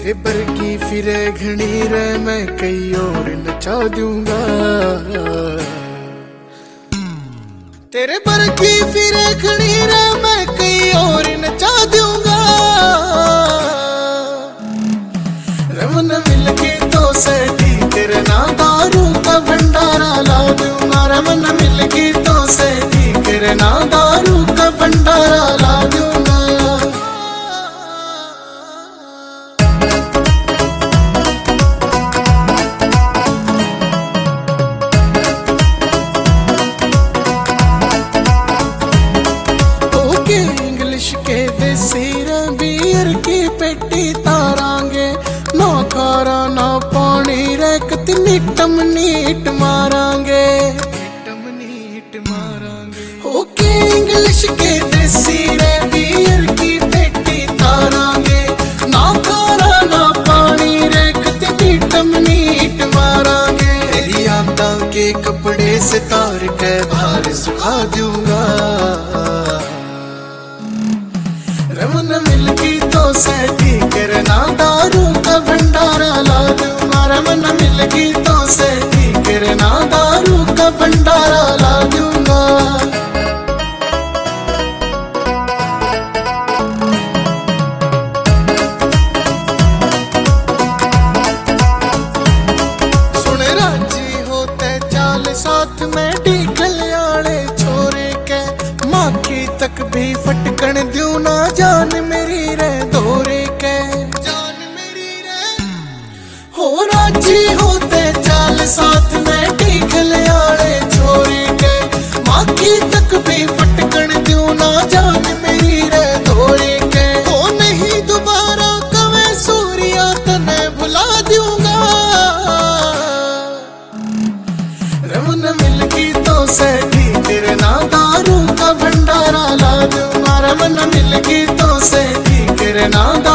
तेरे पर की फिरे घनी रे मैं कई और नचा दूंगा। तेरे पर की फिरे घनी रे मैं कई और नचा दूंगा। रमन मिल के तो सैठी तेरे ना दारू का भंडारा ला दूंगा। रमन मिल के तो सैठी तेरे ना दारू का भंडारा ला दूंगा। बीयर की पेटी तारांगे ना खारा ना पानी रे कितनी टमनीट मारांगे। ओके इंग्लिश के देसी रे बीयर की पेटी तारांगे ना खारा ना पानी रे कितनी टमनीट मारांगे। तेरी आदत के कपड़े से तार के बाहर सुखा दूंगा। रमन मिल की तो सैठी तेरे ना दारू का भंडारा ला दूंगा। रमन मिल की तो सैठी तेरे ना दारू का भंडारा ला दूंगा। सुन राजी होते चाल साथ में ढीकलियाड़े छोरे के माखी तक भी फटकन दूं ना जान मेरी रे दौरे के। जान मेरी रे हो राजी होते चाल साथ में ढीकलियाड़े छोरे के माखी तक भी फटकन दूं ना जान मेरी रे दौरे के। हो नहीं दोबारा कवे सूर्या तने भुला दूंगा। रमन मिल की तो सैठी तेरे ना दारू का भंडारा ला दूंगा। रमन मिल की तो सैठी तेरे ना